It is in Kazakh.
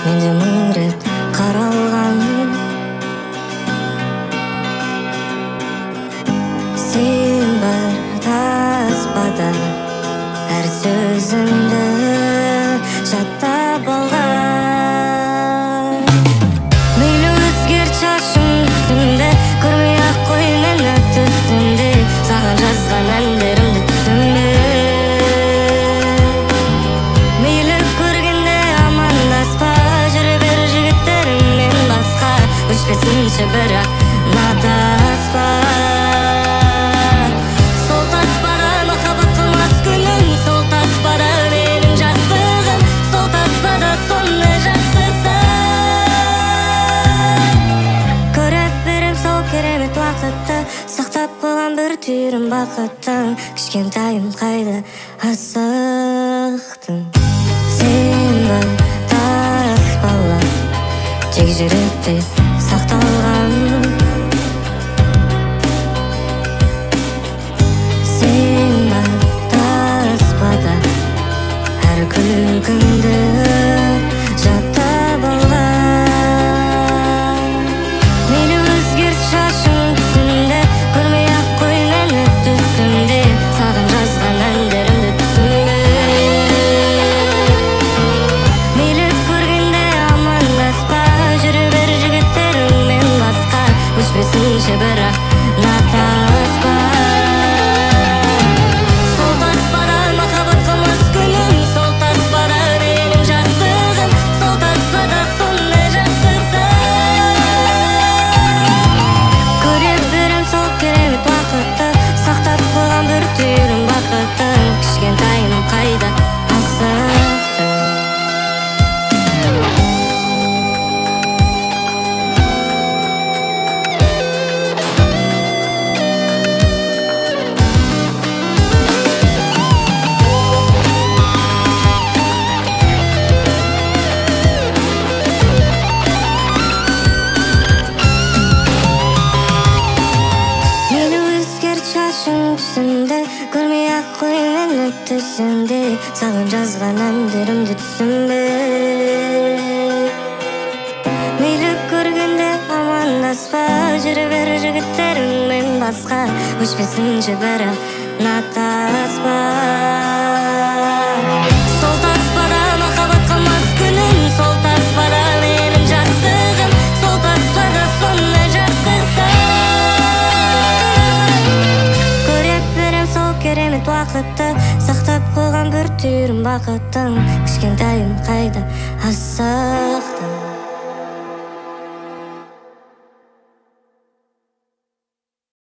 менде мың рет қаралған. Сен бар таспада әр сөзіңді жаттап алған. Мейлі өзгерт шашың түсімде, көрмей ақ қой мені түсімде, саған жазған әндерімді түсімде. Мейлі көргенде амандаспа, жүре бер жігіттеріңмен басқа, өшпесінші бірақ натаспа. Сол таспада махаббат қылмас күнім, сол таспада менің жастығым, сол таспада сондай жақсысың. Көріп берем сол керемет уақытты, сақтап қойған бір түйірім бақыттың, кішкентайым қайда асықтың. Сен бар таспала, тек жүректе сақталған. Сен бар таспада әр күлкіңді жаттап алған. Мейлі өзгерт шашың түсімде, көрмей ақ қой мені түсімде, саған жазған әндерімді түсімде. Мейлі көргенде амандаспа, жүре бер жігіттеріңмен басқа, өшпесінші бірақ натаспа. Сол таспада махаббат қылмас күнім, сол таспада менің жастығым, сол таспада сондай жақсысың. Көріп берем сол керемет уақытты, сақтап қойған бір түйірім бақыттың, кішкентайым қайда асықтың. Мейлі өзгерт шашың түсімде, көрмей ақ қой мені түсімде, саған жазған әндерімді түсімде. Мейлі көргенде амандаспа, жүре бер жігіттеріңмен басқа, өшпесінші бірақ натаспа. Сол таспада махаббат қылмас күнім, сол таспада менің жастығым, сол таспада сондай жақсысың. Көріп берем сол керемет уақытты, сақтап қойған бір түйірім бақыттың, кішкентайым қайда асықтың.